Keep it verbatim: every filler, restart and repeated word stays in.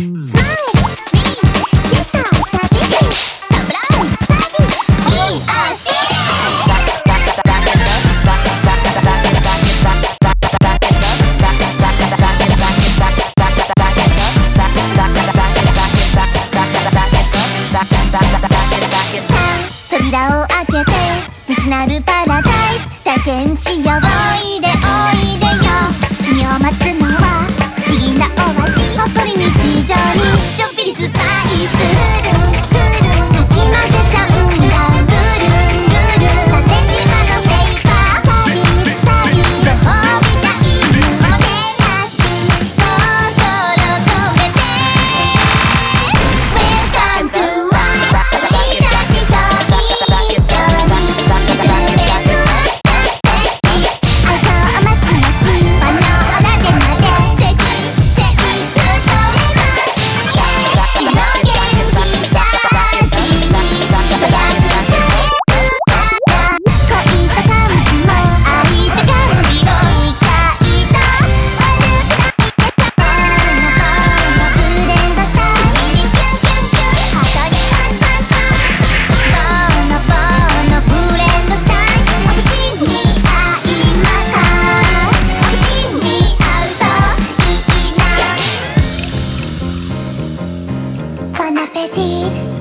スマイル、スイート、シスター、サーティーン、サプライズ、サーティーン、インアスティ扉を開けて未知なるパラダイス体験しよう。おいでおいでよ、君を待つのは不思議なオアシス。ほっこり日常にちょっぴりスパイス。くるくるかき混ぜちゃうんだ。ぐるんぐるん縦縞のフレーバー。サービスサービスご褒美タイム。おもてなし心込めて Welcome to私たちと一緒に夢くあとマシマシこのおなでなで精神性つこれますイエーイ今の元気チャージに輝く恋と感じも愛と感じも意外と悪くないポーのポーのブレンドした耳キュンキュンキュンハートにパンチパンチパンチポーのポーのブレンドしたお口に合いますか。お口に合うといいな。ボナペティート